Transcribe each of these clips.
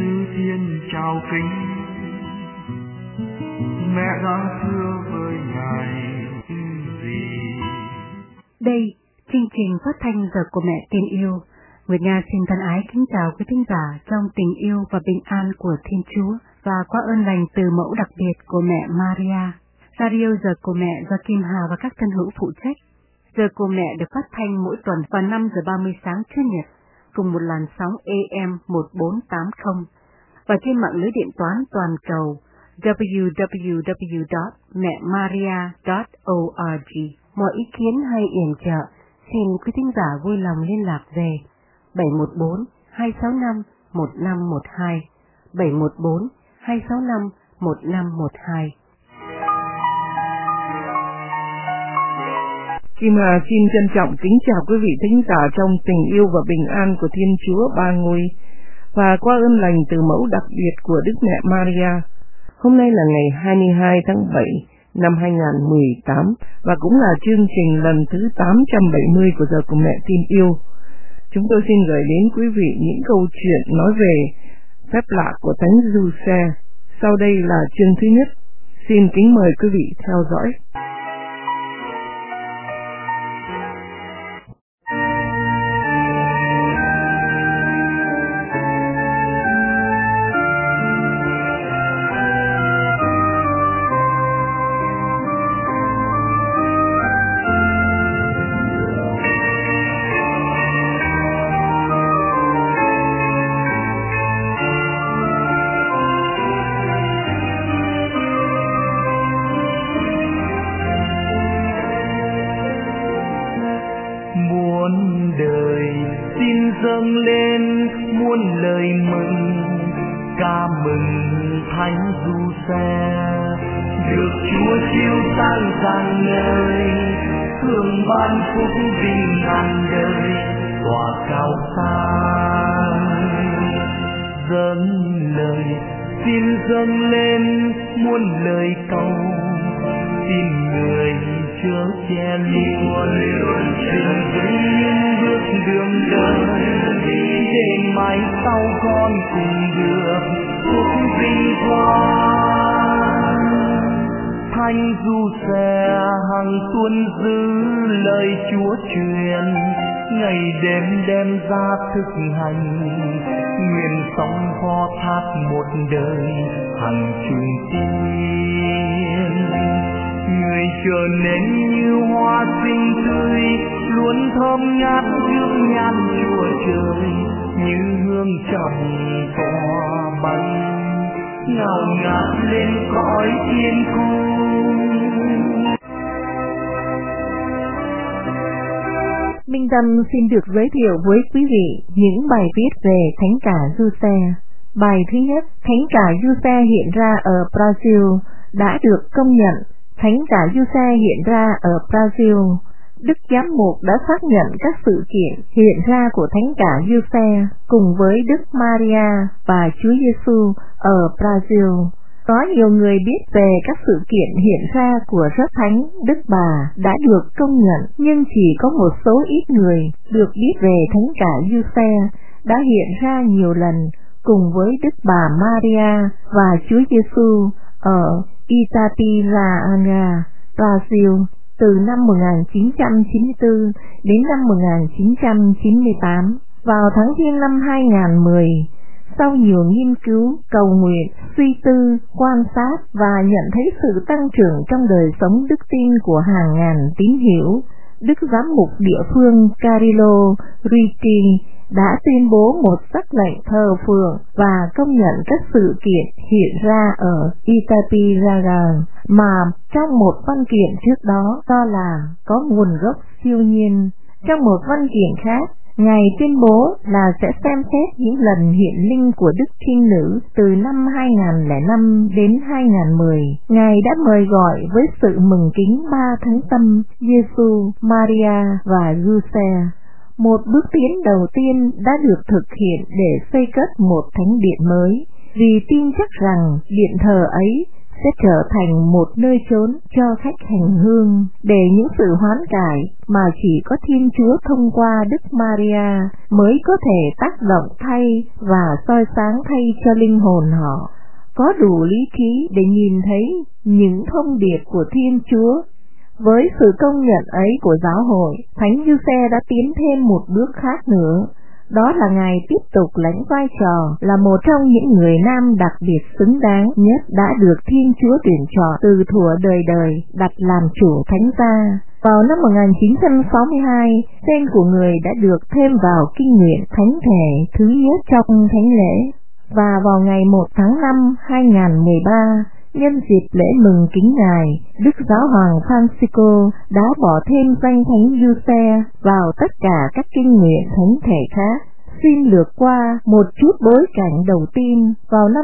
Sư Thiên chào kính, mẹ đang thưa với ngài gì? Đây, chương trình phát thanh Giờ của Mẹ Tin Yêu. Nguyệt Nga xin thân ái kính chào quý thính giả trong tình yêu và bình an của Thiên Chúa và qua ơn lành từ mẫu đặc biệt của mẹ Maria. Radio Giờ của Mẹ do Kim Hà và các thân hữu phụ trách. Giờ của Mẹ được phát thanh mỗi tuần vào 5 giờ 30 sáng Chủ nhật cùng một làn sóng AM 1480 và trên mạng lưới điện toán toàn cầu www.mẹmaria.org. Mọi ý kiến hay yểm trợ xin quý thính giả vui lòng liên lạc về 714 265 1512 714 265 1512. Kim Hà xin trân trọng kính chào quý vị thính giả trong tình yêu và bình an của Thiên Chúa Ba Ngôi và qua ơn lành từ mẫu đặc biệt của Đức Mẹ Maria. Hôm nay là ngày 22 tháng 7 năm 2018 và cũng là chương trình lần thứ 870 của Giờ của Mẹ Tin Yêu. Chúng tôi xin gửi đến quý vị những câu chuyện nói về phép lạ của Thánh Giuse. Sau đây là chương thứ nhất. Xin kính mời quý vị theo dõi. Dâng lên muôn lời mừng, ca mừng Thánh Giuse, được Chúa chiêu sáng rạng ngời, hương ban phúc vinh ngàn đời, tỏa cao sang. Dâng lời, xin dâng lên muôn lời cầu, xin người chớ che luôn, xin vững bước đường đời, để mai sau con cùng được phúc vinh quang. Thánh Giuse hằng tuân giữ lời Chúa truyền, ngày đêm đem ra thực hành, nguyện sống phó thác một đời hằng trung tín. Người trở nên như hoa xinh tươi, luôn thơm ngát trước nhan Chúa Trời, như hương trầm tỏa bay, ngào ngạt lên cõi thiên cung. Minh Tâm xin được giới thiệu với quý vị những bài viết về Thánh cả Giuse. Bài thứ nhất, Thánh cả Giuse hiện ra ở Brazil đã được công nhận. Thánh cả Giuse hiện ra ở Brazil. Đức Giám mục đã xác nhận các sự kiện hiện ra của Thánh cả Giuse cùng với Đức Maria và Chúa Giêsu ở Brazil. Có nhiều người biết về các sự kiện hiện ra của Rất Thánh Đức Bà đã được công nhận, nhưng chỉ có một số ít người được biết về Thánh cả Giuse đã hiện ra nhiều lần cùng với Đức Bà Maria và Chúa Giêsu ở Itapiraanga, Brazil từ năm 1994 đến năm 1998. Vào tháng Giêng năm 2010, sau nhiều nghiên cứu, cầu nguyện, suy tư, quan sát và nhận thấy sự tăng trưởng trong đời sống đức tin của hàng ngàn tín hữu, Đức Giám mục địa phương Carlo Ricci đã tuyên bố một sắc lệnh thờ phượng và công nhận các sự kiện hiện ra ở Itapiraanga mà trong một văn kiện trước đó cho là có nguồn gốc siêu nhiên. Trong một văn kiện khác, Ngài tuyên bố là sẽ xem xét những lần hiện linh của Đức Trinh Nữ từ năm 2005 đến 2010. Ngài đã mời gọi với sự mừng kính ba thánh tâm Giêsu, Maria và Giuse. Một bước tiến đầu tiên đã được thực hiện để xây cất một thánh điện mới, vì tin chắc rằng điện thờ ấy sẽ trở thành một nơi trốn cho khách hành hương, để những sự hoán cải mà chỉ có Thiên Chúa thông qua Đức Maria mới có thể tác động thay và soi sáng thay cho linh hồn họ, có đủ lý trí để nhìn thấy những thông điệp của Thiên Chúa. Với sự công nhận ấy của giáo hội, Thánh Giuse đã tiến thêm một bước khác nữa. Đó là Ngài tiếp tục lãnh vai trò là một trong những người nam đặc biệt xứng đáng nhất đã được Thiên Chúa tuyển chọn từ thuở đời đời đặt làm chủ thánh gia. Vào năm 1962, tên của người đã được thêm vào kinh nguyện thánh thể thứ nhất trong thánh lễ. Và vào ngày 1 tháng 5 2013, nhân dịp lễ mừng kính Ngài, Đức Giáo hoàng Francisco đã bỏ thêm danh Thánh Giuse vào tất cả các kinh nguyện thánh thể khác. Xin lược qua một chút bối cảnh đầu tiên. Vào năm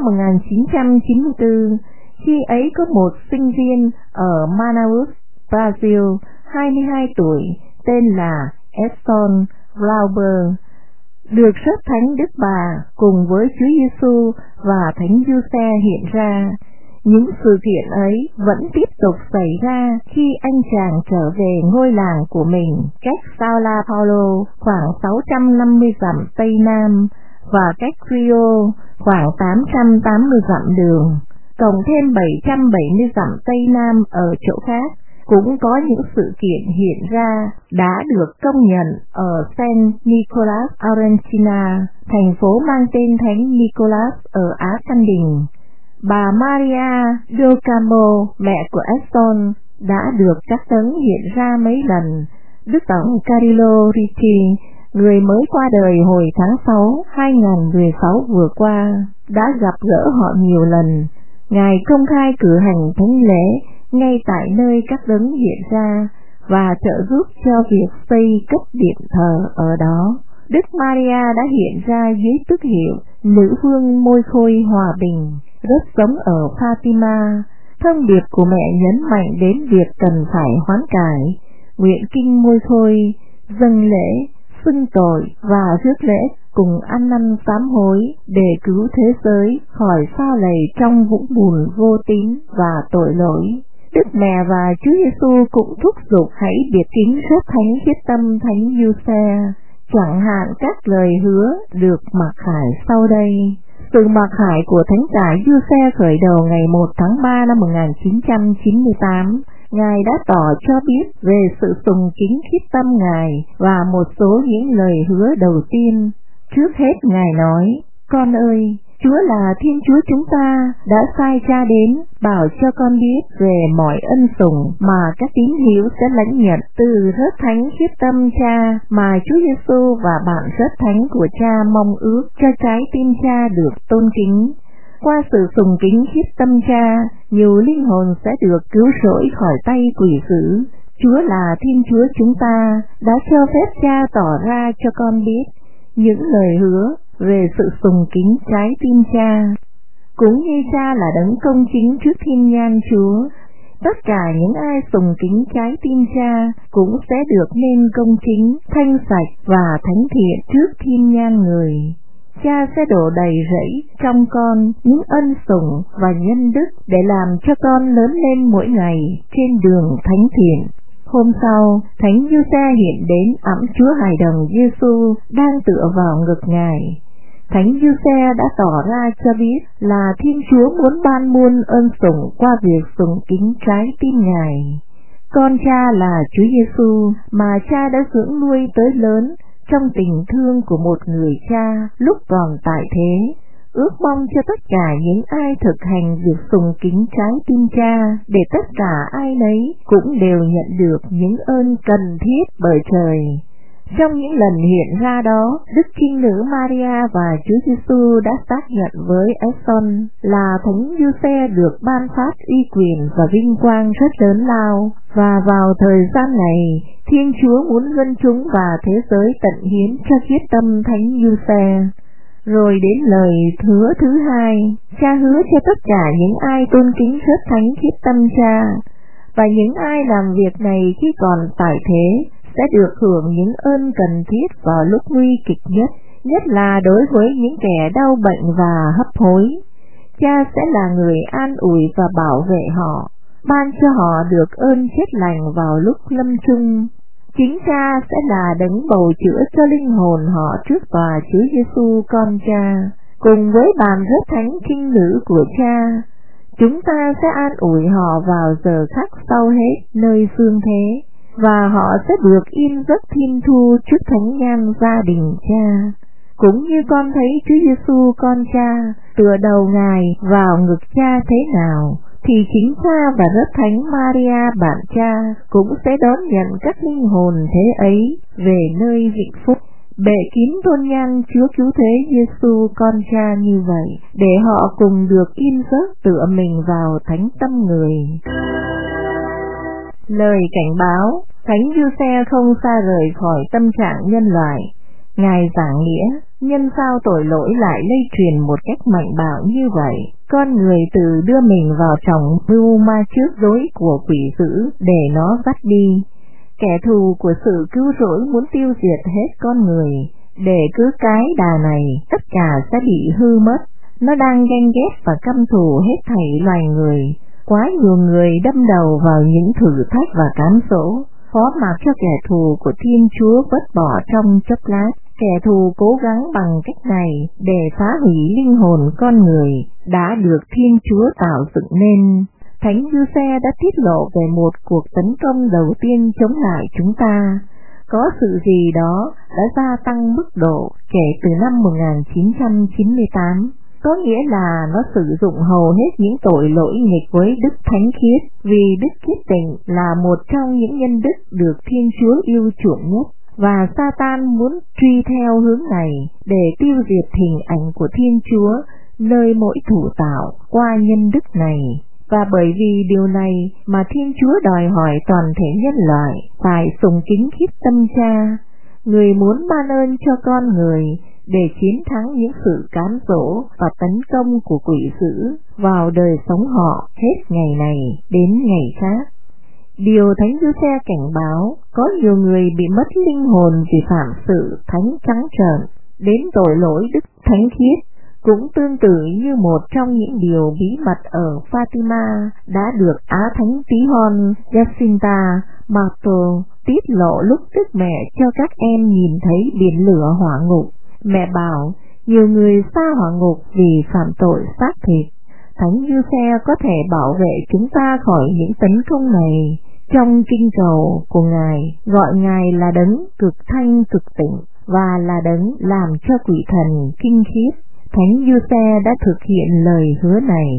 1994, khi ấy có một sinh viên ở Manaus, Brazil, 22 tuổi, tên là Edson Glauber, được rước Thánh Đức Bà cùng với Chúa Giêsu và Thánh Giuse hiện ra. Những sự kiện ấy vẫn tiếp tục xảy ra khi anh chàng trở về ngôi làng của mình cách Sao Paulo khoảng 650 dặm Tây Nam và cách Rio khoảng 880 dặm đường, cộng thêm 770 dặm Tây Nam ở chỗ khác. Cũng có những sự kiện hiện ra đã được công nhận ở Saint Nicholas Argentina, thành phố mang tên Thánh Nicholas ở Á Căn Đình. Bà Maria do Campo, mẹ của Edson, đã được các đấng hiện ra mấy lần. Đức Tổng Carlo Ricci, người mới qua đời hồi tháng 6 2016 vừa qua, đã gặp gỡ họ nhiều lần. Ngài công khai cử hành thánh lễ ngay tại nơi các đấng hiện ra và trợ giúp cho việc xây cấp điện thờ ở đó. Đức Maria đã hiện ra dưới tước hiệu Nữ vương môi khôi hòa bình, rất giống ở Fatima. Thông điệp của mẹ nhấn mạnh đến việc cần phải hoán cải, nguyện kinh môi khôi, dâng lễ, xưng tội và rước lễ cùng ăn năn sám hối để cứu thế giới khỏi sa lầy trong vũng bùn vô tín và tội lỗi. Đức Mẹ và Chúa Giêsu cũng thúc giục hãy biệt kính rước Thánh Khiết Tâm Thánh Giuse, chẳng hạn các lời hứa được mặc khải sau đây. Sự mặc khải của Thánh giả Giuse khởi đầu ngày 1 tháng 3 năm 1998. Ngài đã tỏ cho biết về sự sùng kính khiết tâm Ngài và một số những lời hứa đầu tiên. Trước hết Ngài nói: Con ơi, Chúa là Thiên Chúa chúng ta đã sai Cha đến bảo cho con biết về mọi ân sủng mà các tín hữu sẽ lãnh nhận từ rớt thánh khiết tâm Cha mà Chúa Giêsu và bạn rớt thánh của Cha mong ước cho trái tim Cha được tôn kính. Qua sự sùng kính khiết tâm Cha, nhiều linh hồn sẽ được cứu rỗi khỏi tay quỷ dữ. Chúa là Thiên Chúa chúng ta đã cho phép Cha tỏ ra cho con biết những lời hứa về sự sùng kính trái tim Cha. Cũng như Cha là đấng công chính trước thiên nhan Chúa, tất cả những ai sùng kính trái tim Cha cũng sẽ được nên công chính, thanh sạch và thánh thiện trước thiên nhan người. Cha sẽ đổ đầy rẫy trong con những ân sủng và nhân đức để làm cho con lớn lên mỗi ngày trên đường thánh thiện. Hôm sau, Thánh Giuse hiện đến ẵm Chúa Hài Đồng Giêsu đang tựa vào ngực Ngài. Thánh Giuse đã tỏ ra cho biết là Thiên Chúa muốn ban muôn ân sủng qua việc sùng kính trái tim Ngài. Con Cha là Chúa Giêsu mà Cha đã dưỡng nuôi tới lớn trong tình thương của một người cha lúc còn tại thế, ước mong cho tất cả những ai thực hành việc sùng kính trái tim Cha, để tất cả ai nấy cũng đều nhận được những ơn cần thiết bởi trời. Trong những lần hiện ra đó, Đức Trinh Nữ Maria và Chúa Giêsu đã xác nhận với Edson là Thánh Giuse được ban phát uy quyền và vinh quang rất lớn lao, và vào thời gian này, Thiên Chúa muốn dân chúng và thế giới tận hiến cho khiết tâm Thánh Giuse. Rồi đến lời hứa thứ hai, Cha hứa cho tất cả những ai tôn kính rớt thánh khiết tâm Cha, và những ai làm việc này khi còn tại thế sẽ được hưởng những ơn cần thiết vào lúc nguy kịch nhất, nhất là đối với những kẻ đau bệnh và hấp hối. Cha sẽ là người an ủi và bảo vệ họ, ban cho họ được ơn chết lành vào lúc lâm chung. Chính Cha sẽ là đấng bầu chữa cho linh hồn họ trước tòa Chúa Giêsu con Cha, cùng với bàn rất thánh kinh nữ của Cha. Chúng ta sẽ an ủi họ vào giờ khắc sau hết nơi phương thế, và họ sẽ được yên giấc thiên thu trước thánh nhan gia đình Cha. Cũng như con thấy Chúa Giêsu con Cha tựa đầu Ngài vào ngực Cha thế nào, thì chính Cha và rất thánh Maria bạn Cha cũng sẽ đón nhận các linh hồn thế ấy về nơi vĩnh phúc, bệ kín tôn nhan Chúa Cứu Thế Giêsu con Cha như vậy, để họ cùng được yên giấc tựa mình vào thánh tâm người. Lời cảnh báo, Thánh Giuse không xa rời khỏi tâm trạng nhân loại. Ngài giảng nghĩa, nhân sao tội lỗi lại lây truyền một cách mạnh bạo như vậy? Con người từ đưa mình vào trong mưu ma trước dối của quỷ dữ để nó dắt đi. Kẻ thù của sự cứu rỗi muốn tiêu diệt hết con người, để cứ cái đà này tất cả sẽ bị hư mất. Nó đang ganh ghét và căm thù hết thảy loài người. Quá nhiều người đâm đầu vào những thử thách và cám dỗ, phó mặc cho kẻ thù của Thiên Chúa vứt bỏ trong chốc lát. Kẻ thù cố gắng bằng cách này để phá hủy linh hồn con người đã được Thiên Chúa tạo dựng nên. Thánh Giuse đã tiết lộ về một cuộc tấn công đầu tiên chống lại chúng ta. Có sự gì đó đã gia tăng mức độ kể từ năm 1998. Có nghĩa là nó sử dụng hầu hết những tội lỗi nghịch với Đức Thánh Khiết, vì Đức Khiết Tịnh là một trong những nhân đức được Thiên Chúa yêu chuộng nhất, và Satan muốn truy theo hướng này để tiêu diệt hình ảnh của Thiên Chúa nơi mỗi thủ tạo qua nhân đức này. Và bởi vì điều này mà Thiên Chúa đòi hỏi toàn thể nhân loại phải sùng kính khiết tâm Cha. Người muốn ban ơn cho con người để chiến thắng những sự cám dỗ và tấn công của quỷ dữ vào đời sống họ hết ngày này đến ngày khác. Điều Thánh Giuse cảnh báo, có nhiều người bị mất linh hồn vì phạm sự thánh trắng trợn đến tội lỗi Đức Thánh Khiết, cũng tương tự như một trong những điều bí mật ở Fatima đã được Á Thánh Tí Hon Jacinta Marto tiết lộ lúc Đức Mẹ cho các em nhìn thấy biển lửa hỏa ngục. Mẹ bảo nhiều người xa hỏa ngục vì phạm tội xác thịt. Thánh Giuse có thể bảo vệ chúng ta khỏi những tấn công này. Trong kinh cầu của Ngài gọi Ngài là đấng cực thanh cực tịnh và là đấng làm cho quỷ thần kinh khiếp. Thánh Giuse đã thực hiện lời hứa này.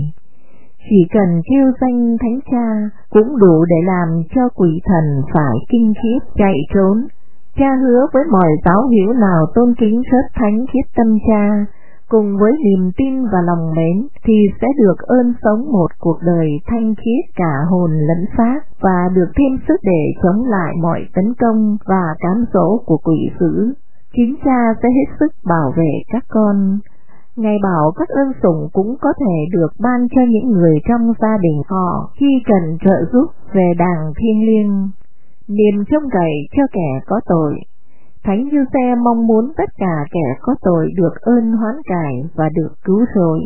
Chỉ cần kêu danh Thánh Cha cũng đủ để làm cho quỷ thần phải kinh khiếp chạy trốn. Cha hứa với mọi giáo hữu nào tôn kính rất thánh khiết tâm Cha, cùng với niềm tin và lòng mến, thì sẽ được ơn sống một cuộc đời thanh khiết cả hồn lẫn xác, và được thêm sức để chống lại mọi tấn công và cám dỗ của quỷ dữ. Chính Cha sẽ hết sức bảo vệ các con. Ngài bảo các ơn sủng cũng có thể được ban cho những người trong gia đình họ khi cần trợ giúp về đàng thiêng liêng. Niềm trông cậy cho kẻ có tội. Thánh Giuse mong muốn tất cả kẻ có tội được ơn hoán cải và được cứu rỗi.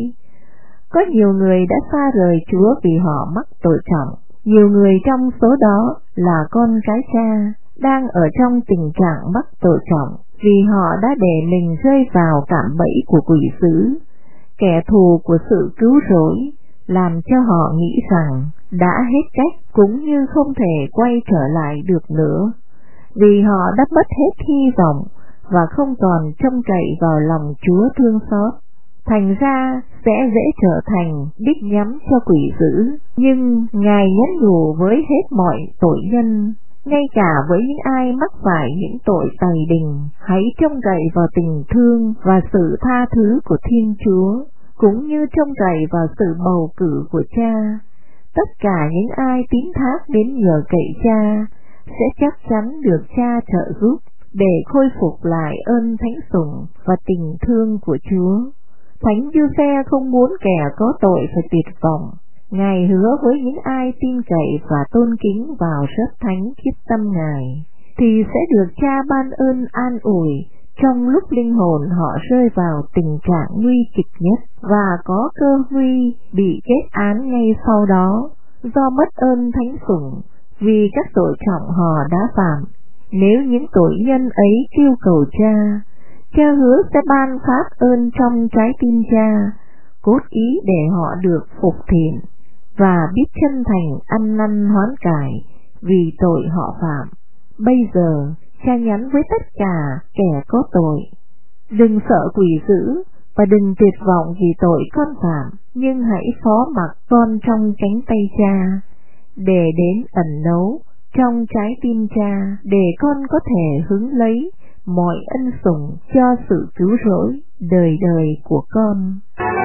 Có nhiều người đã xa rời Chúa vì họ mắc tội trọng. Nhiều người trong số đó là con cái Cha, đang ở trong tình trạng mắc tội trọng vì họ đã để mình rơi vào cạm bẫy của quỷ dữ, kẻ thù của sự cứu rỗi, làm cho họ nghĩ rằng đã hết cách cũng như không thể quay trở lại được nữa, vì họ đã mất hết hy vọng và không còn trông cậy vào lòng Chúa thương xót. Thành ra sẽ dễ trở thành đích nhắm cho quỷ dữ. Nhưng Ngài nhắn nhủ với hết mọi tội nhân, ngay cả với những ai mắc phải những tội tày đình, hãy trông cậy vào tình thương và sự tha thứ của Thiên Chúa, cũng như trông cậy vào sự bầu cử của Cha. Tất cả những ai tín thác đến nhờ cậy Cha sẽ chắc chắn được Cha trợ giúp để khôi phục lại ơn thánh sủng và tình thương của Chúa. Thánh Giuse không muốn kẻ có tội phải tuyệt vọng. Ngài hứa với những ai tin cậy và tôn kính vào rất thánh khiết tâm Ngài, thì sẽ được Cha ban ơn an ủi trong lúc linh hồn họ rơi vào tình trạng nguy kịch nhất và có cơ nguy bị kết án ngay sau đó do mất ơn thánh sủng vì các tội trọng họ đã phạm. Nếu những tội nhân ấy kêu cầu Cha, Cha hứa sẽ ban pháp ơn trong trái tim Cha, cốt ý để họ được phục thiện và biết chân thành ăn năn hoán cải vì tội họ phạm. Bây giờ Cha nhắn với tất cả kẻ có tội: đừng sợ quỷ dữ và đừng tuyệt vọng vì tội con phạm, nhưng hãy phó mặc con trong cánh tay Cha, để đến ẩn náu trong trái tim Cha, để con có thể hứng lấy mọi ân sủng cho sự cứu rỗi đời đời của con.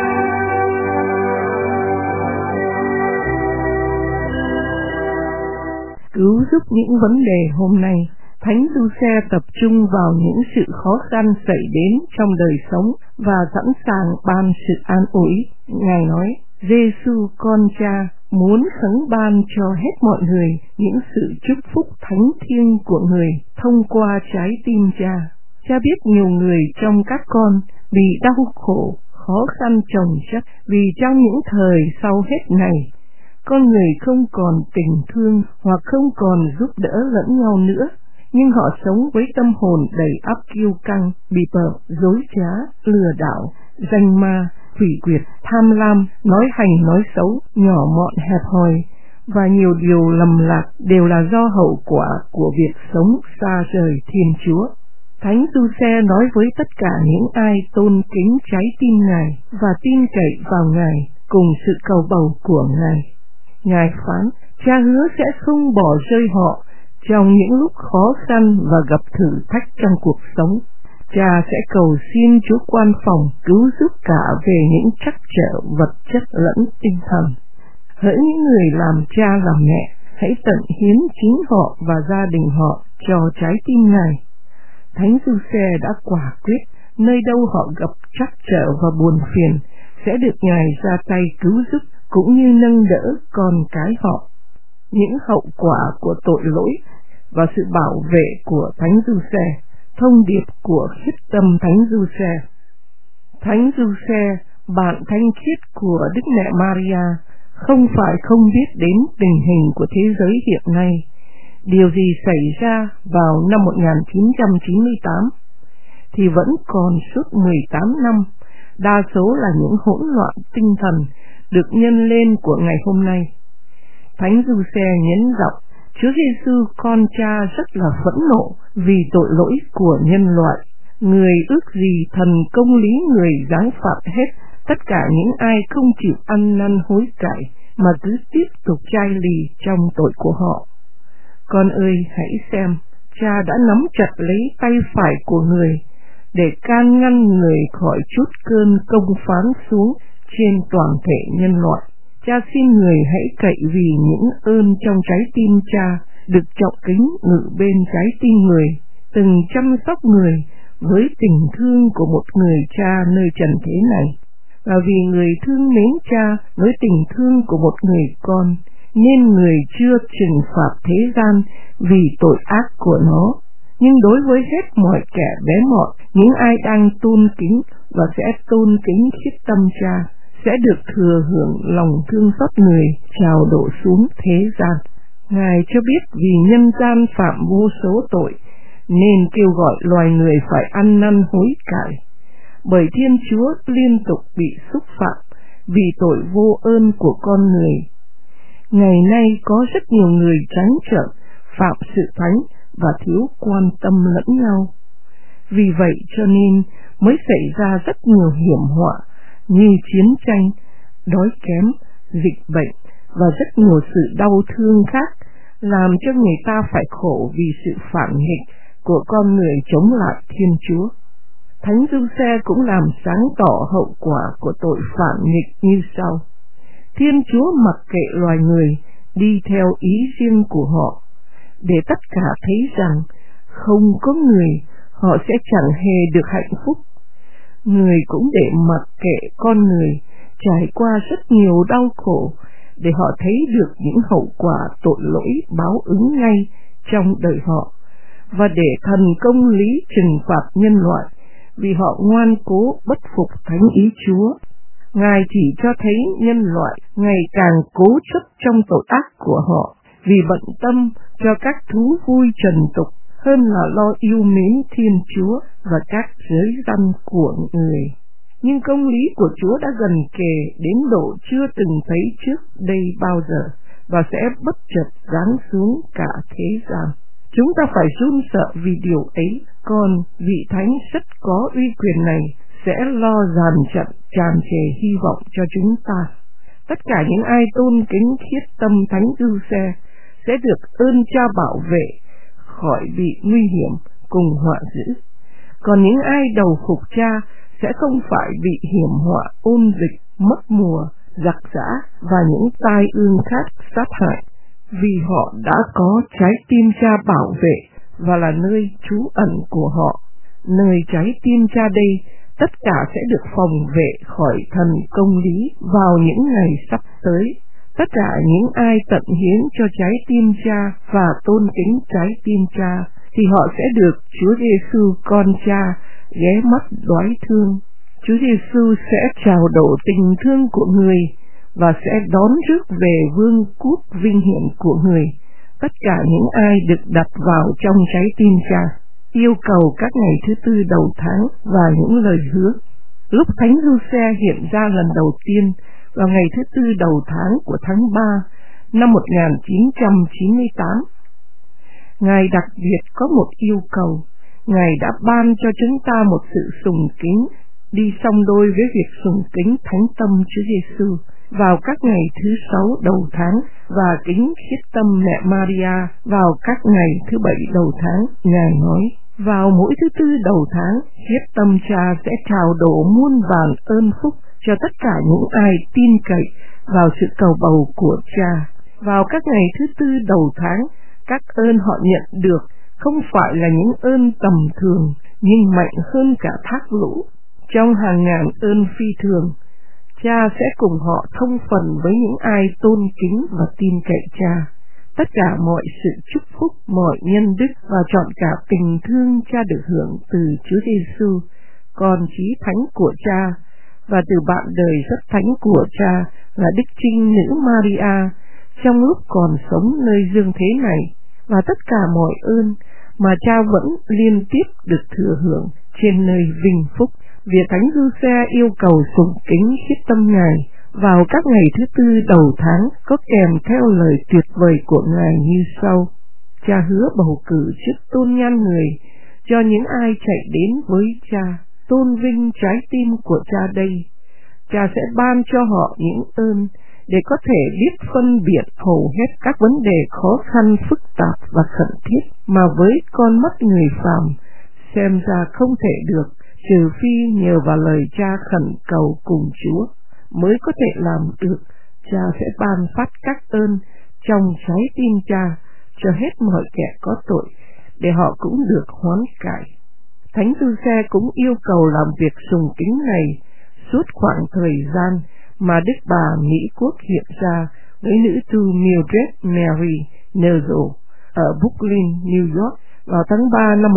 Cứu giúp những vấn đề hôm nay, Thánh Giuse tập trung vào những sự khó khăn xảy đến trong đời sống và sẵn sàng ban sự an ủi. Ngài nói, Giê-xu con Cha muốn khấn ban cho hết mọi người những sự chúc phúc thánh thiêng của người thông qua trái tim Cha. Cha biết nhiều người trong các con bị đau khổ, khó khăn chồng chất vì trong những thời sau hết này, con người không còn tình thương hoặc không còn giúp đỡ lẫn nhau nữa, nhưng họ sống với tâm hồn đầy ắp kiêu căng, bị bợm, dối trá, lừa đảo, danh ma, quỷ quyệt, tham lam, nói hành nói xấu, nhỏ mọn hẹp hòi và nhiều điều lầm lạc đều là do hậu quả của việc sống xa rời Thiên Chúa. Thánh Giuse nói với tất cả những ai tôn kính trái tim Ngài và tin cậy vào Ngài cùng sự cầu bầu của Ngài. Ngài phán, Cha hứa sẽ không bỏ rơi họ trong những lúc khó khăn và gặp thử thách trong cuộc sống. Cha sẽ cầu xin Chúa Quan Phòng cứu giúp cả về những trắc trở vật chất lẫn tinh thần. Hỡi những người làm cha làm mẹ, hãy tận hiến chính họ và gia đình họ cho trái tim Ngài. Thánh Giuse đã quả quyết, nơi đâu họ gặp trắc trở và buồn phiền, sẽ được Ngài ra tay cứu giúp cũng như nâng đỡ con cái họ. Những hậu quả của tội lỗi và sự bảo vệ của Thánh Giuse. Thông điệp của khiết tâm Thánh Giuse. Thánh Giuse, bạn thanh khiết của Đức Mẹ Maria, không phải không biết đến tình hình của thế giới hiện nay, điều gì xảy ra vào năm 1998, thì vẫn còn suốt 18 năm, đa số là những hỗn loạn tinh thần được nhân lên của ngày hôm nay. Thánh Giuse nhấn giọng, Chúa Giêsu con Cha rất là phẫn nộ vì tội lỗi của nhân loại. Người ước gì thần công lý người giáng phạt hết tất cả những ai không chịu ăn năn hối cải mà cứ tiếp tục chai lì trong tội của họ. Con ơi, hãy xem, Cha đã nắm chặt lấy tay phải của người để can ngăn người khỏi chút cơn công phán xuống trên toàn thể nhân loại. Cha xin người hãy cậy vì những ơn trong trái tim Cha được trọng kính ngự bên trái tim người, từng chăm sóc người với tình thương của một người cha nơi trần thế này, và vì người thương mến Cha với tình thương của một người con, nên người chưa trừng phạt thế gian vì tội ác của nó. Nhưng đối với hết mọi kẻ bé mọn, những ai đang tôn kính và sẽ tôn kính khiết tâm Cha, sẽ được thừa hưởng lòng thương xót người trào đổ xuống thế gian. Ngài cho biết vì nhân gian phạm vô số tội, nên kêu gọi loài người phải ăn năn hối cải. Bởi Thiên Chúa liên tục bị xúc phạm vì tội vô ơn của con người. Ngày nay có rất nhiều người trắng trợn, phạm sự thánh và thiếu quan tâm lẫn nhau. Vì vậy cho nên mới xảy ra rất nhiều hiểm họa như chiến tranh, đói kém, dịch bệnh và rất nhiều sự đau thương khác, làm cho người ta phải khổ vì sự phản nghịch của con người chống lại Thiên Chúa. Thánh Giuse cũng làm sáng tỏ hậu quả của tội phản nghịch như sau. Thiên Chúa mặc kệ loài người đi theo ý riêng của họ, để tất cả thấy rằng không có người họ sẽ chẳng hề được hạnh phúc. Người cũng để mặc kệ con người trải qua rất nhiều đau khổ, để họ thấy được những hậu quả tội lỗi báo ứng ngay trong đời họ, và để thần công lý trừng phạt nhân loại vì họ ngoan cố bất phục thánh ý Chúa. Ngài chỉ cho thấy nhân loại ngày càng cố chấp trong tội ác của họ vì bận tâm cho các thú vui trần tục hơn là lo yêu mến Thiên Chúa và các giới răn của người. Nhưng công lý của Chúa đã gần kề đến độ chưa từng thấy trước đây bao giờ và sẽ bất chợt giáng xuống cả thế gian. Chúng ta phải run sợ vì điều ấy, còn vị thánh rất có uy quyền này sẽ lo dàn trận tràn trề hy vọng cho chúng ta. Tất cả những ai tôn kính khiết tâm thánh Giuse sẽ được ơn Cha bảo vệ khỏi bị nguy hiểm cùng họa dữ. Còn những ai đầu phục Cha sẽ không phải bị hiểm họa ôn dịch, mất mùa, giặc giã và những tai ương khác sát hại, vì họ đã có trái tim Cha bảo vệ và là nơi trú ẩn của họ. Nơi trái tim Cha đây, tất cả sẽ được phòng vệ khỏi thần công lý vào những ngày sắp tới. Tất cả những ai tận hiến cho trái tim Cha và tôn kính trái tim Cha thì họ sẽ được Chúa Giêsu con Cha ghé mắt đoái thương. Chúa Giêsu sẽ trào đổ tình thương của người và sẽ đón rước về vương quốc vinh hiển của người tất cả những ai được đặt vào trong trái tim Cha, yêu cầu các ngày thứ tư đầu tháng và những lời hứa. Lúc Thánh Giuse hiện ra lần đầu tiên vào ngày thứ tư đầu tháng của tháng 3 năm 1998, Ngài đặc biệt có một yêu cầu. Ngài đã ban cho chúng ta một sự sùng kính đi song đôi với việc sùng kính thánh tâm Chúa Giêsu vào các ngày thứ 6 đầu tháng và kính khiết tâm mẹ Maria vào các ngày thứ 7 đầu tháng. Ngài nói, vào mỗi thứ tư đầu tháng, khiết tâm Cha sẽ trào đổ muôn vàn ơn phúc cho tất cả những ai tin cậy vào sự cầu bầu của Cha. Vào các ngày thứ tư đầu tháng, các ơn họ nhận được không phải là những ơn tầm thường, nhưng mạnh hơn cả thác lũ. Trong hàng ngàn ơn phi thường, Cha sẽ cùng họ thông phần với những ai tôn kính và tin cậy Cha. Tất cả mọi sự chúc phúc, mọi nhân đức và trọn cả tình thương Cha được hưởng từ Chúa Giêsu, con chí thánh của Cha, và từ bạn đời rất thánh của Cha là Đức Trinh Nữ Maria trong lúc còn sống nơi dương thế này, và tất cả mọi ơn mà Cha vẫn liên tiếp được thừa hưởng trên nơi vinh phúc. Vì Thánh Giuse yêu cầu sùng kính khiết tâm Ngài vào các ngày thứ tư đầu tháng có kèm theo lời tuyệt vời của Ngài như sau. Cha hứa bầu cử trước tôn nhan người cho những ai chạy đến với Cha, tôn vinh trái tim của Cha đây. Cha sẽ ban cho họ những ơn để có thể biết phân biệt hầu hết các vấn đề khó khăn, phức tạp và khẩn thiết mà với con mắt người phàm xem ra không thể được, trừ phi nhờ vào lời Cha khẩn cầu cùng Chúa mới có thể làm được. Cha sẽ ban phát các ơn trong trái tim Cha cho hết mọi kẻ có tội, để họ cũng được hoán cải. Thánh Giuse cũng yêu cầu làm việc sùng kính này suốt khoảng thời gian mà Đức Bà Mỹ Quốc hiện ra với nữ tu Mildred Mary Nerzel ở Brooklyn, New York vào tháng 3 năm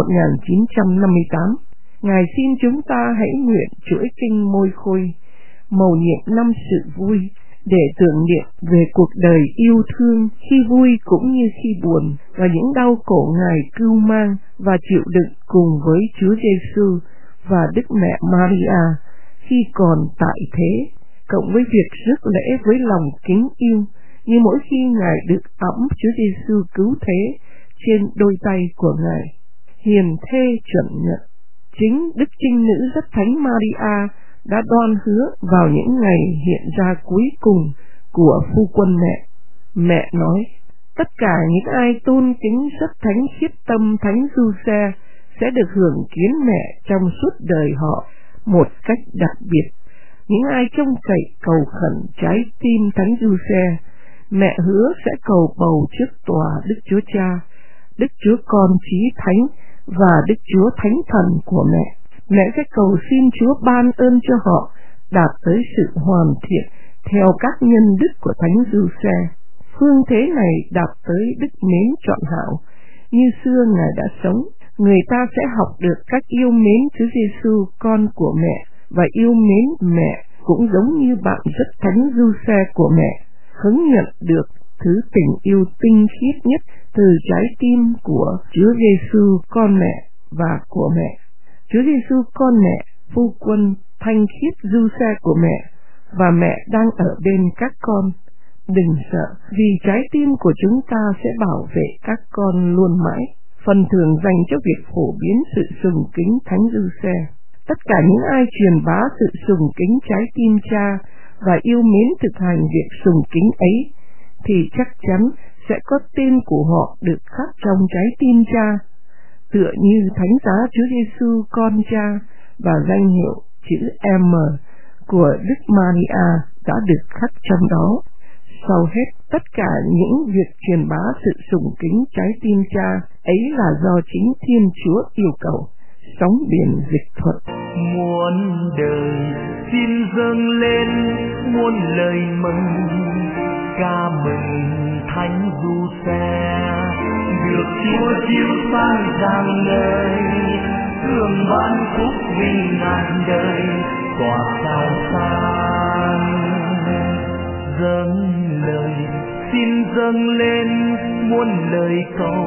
1958. Ngài xin chúng ta hãy nguyện chuỗi kinh môi khôi, mầu nhiệm năm sự vui, để tưởng niệm về cuộc đời yêu thương khi vui cũng như khi buồn, và những đau khổ Ngài cưu mang và chịu đựng cùng với Chúa Giêsu và Đức Mẹ Maria khi còn tại thế, cộng với việc rước lễ với lòng kính yêu, như mỗi khi Ngài được ẵm Chúa Giêsu cứu thế trên đôi tay của Ngài. Hiền thê chuẩn nhận, chính Đức Trinh Nữ Rất Thánh Maria đã đoan hứa vào những ngày hiện ra cuối cùng của phu quân mẹ. Mẹ nói, tất cả những ai tôn kính Rất Thánh Khiết Tâm Thánh Giuse sẽ được hưởng kiến mẹ trong suốt đời họ một cách đặc biệt. Những ai trông cậy cầu khẩn trái tim Thánh Giuse, mẹ hứa sẽ cầu bầu trước tòa Đức Chúa Cha, Đức Chúa Con Chí Thánh và Đức Chúa Thánh Thần của mẹ. Mẹ sẽ cầu xin Chúa ban ơn cho họ đạt tới sự hoàn thiện theo các nhân đức của Thánh Giuse. Phương thế này đạt tới đức mến trọn hảo như xưa Ngài đã sống. Người ta sẽ học được cách yêu mến Chúa Giêsu, con của mẹ, và yêu mến mẹ cũng giống như bạn rất thánh Giuse của mẹ, hứng nhận được thứ tình yêu tinh khiết nhất từ trái tim của Chúa Giêsu, con mẹ và của mẹ. Chúa Giêsu, con mẹ, phu quân thanh khiết Giuse của mẹ, và mẹ đang ở bên các con. Đừng sợ, vì trái tim của chúng ta sẽ bảo vệ các con luôn mãi. Phần thưởng dành cho việc phổ biến sự sùng kính thánh Giuse. Tất cả những ai truyền bá sự sùng kính trái tim Cha và yêu mến thực hành việc sùng kính ấy, thì chắc chắn sẽ có tên của họ được khắc trong trái tim Cha, tựa như thánh giá Chúa Giêsu con Cha và danh hiệu chữ M của Đức Maria đã được khắc trong đó. Sau hết, tất cả những việc truyền bá sự sùng kính trái tim Cha ấy là do chính Thiên Chúa yêu cầu. Sóng biển dịch thuật. Muôn đời xin dâng lên muôn lời mừng, ca mừng thánh Giuse, được Chúa chiếu sáng rạng ngời, hương ban phúc vinh ngàn đời, tỏa sao sáng. Dâng lời xin dâng lên muôn lời cầu,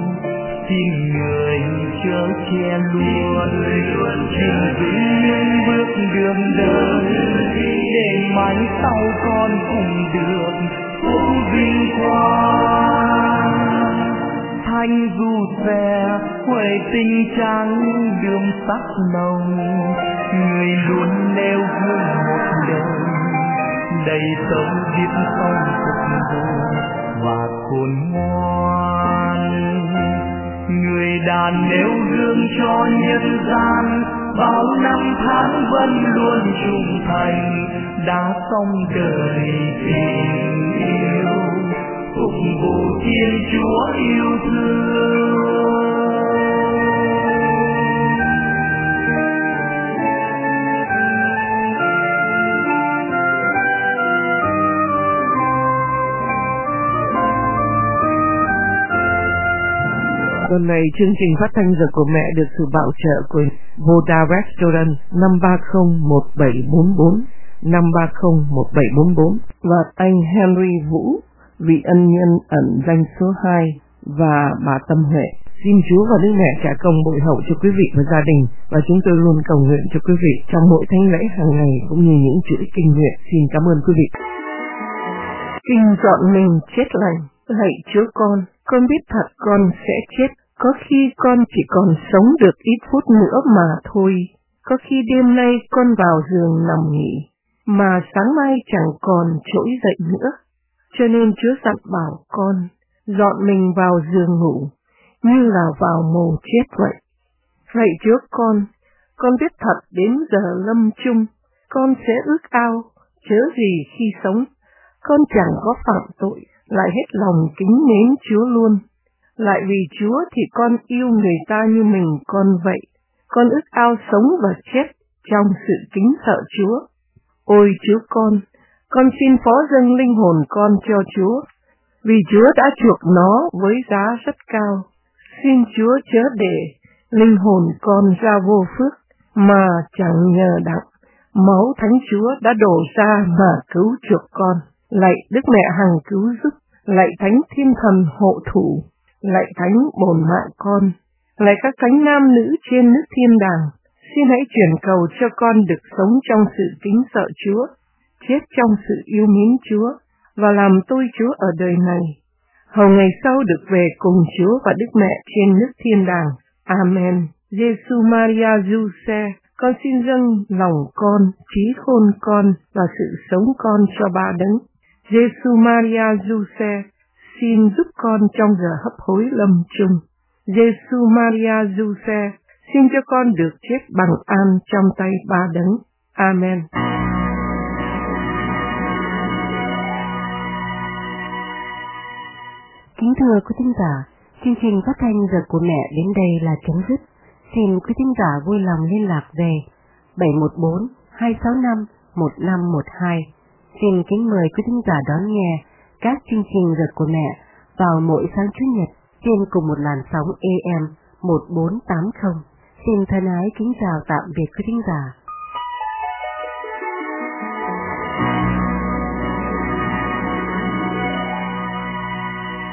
xin người chớ che luôn xin vững bước đường đời, để mãi sau con cùng được phúc vinh quang. Thanh Giuse huệ tinh trắng đượm sắc nồng, người luôn nêu gương một đời, đầy sống biết sống phục vụ và khôn ngoan. Người đàn nêu gương cho nhân gian, bao năm tháng vẫn luôn trung thành, đã sống đời tình yêu, phục vụ Thiên Chúa yêu thương. Tuần này chương trình phát thanh Giờ của Mẹ được sự bảo trợ của Voda Restaurant 5301744 5301744 và anh Henry Vũ, vị ân nhân ẩn danh số 2, và bà Tâm Huệ. Xin Chúa và Đức Mẹ trả công bội hậu cho quý vị và gia đình, và chúng tôi luôn cầu nguyện cho quý vị trong mỗi thánh lễ hàng ngày cũng như những chuỗi kinh nguyện. Xin cảm ơn quý vị. Kinh dọn mình chết lành. Lạy Chúa con biết thật con sẽ chết. Có khi con chỉ còn sống được ít phút nữa mà thôi. Có khi đêm nay con vào giường nằm nghỉ, mà sáng mai chẳng còn trỗi dậy nữa. Cho nên Chúa dặn bảo con dọn mình vào giường ngủ, như là vào mồ chết vậy. Lạy Chúa con biết thật đến giờ lâm chung, con sẽ ước ao, chớ gì khi sống. Con chẳng có phạm tội, lại hết lòng kính mến Chúa luôn. Lại vì Chúa thì con yêu người ta như mình con vậy. Con ước ao sống và chết trong sự kính sợ Chúa. Ôi Chúa con xin phó dâng linh hồn con cho Chúa, vì Chúa đã chuộc nó với giá rất cao. Xin Chúa chớ để linh hồn con ra vô phước, mà chẳng nhờ đặng máu Thánh Chúa đã đổ ra mà cứu chuộc con. Lạy Đức Mẹ hằng cứu giúp, lạy Thánh Thiên Thần hộ thủ, lạy Thánh bổn mạng con, lạy các thánh nam nữ trên nước thiên đàng, xin hãy chuyển cầu cho con được sống trong sự kính sợ Chúa, chết trong sự yêu mến Chúa, và làm tôi Chúa ở đời này, hầu ngày sau được về cùng Chúa và Đức Mẹ trên nước thiên đàng. Amen. Giêsu Maria Giuse, con xin dâng lòng con, trí khôn con và sự sống con cho ba đấng. Giêsu Maria Giuse, xin giúp con trong giờ hấp hối lâm chung. Giêsu Maria Giuse, xin cho con được chết bằng an trong tay ba đấng. Amen. Kính thưa quý thính giả, chương trình phát thanh Giờ của Mẹ đến đây là chấm dứt. Xin quý thính giả vui lòng liên lạc về 714 265 1512. Xin kính mời quý thính giả đón nghe các chương trình Giờ của Mẹ vào mỗi sáng Chủ nhật trên cùng một làn sóng AM 1480. Xin thân ái kính chào tạm biệt quý thính giả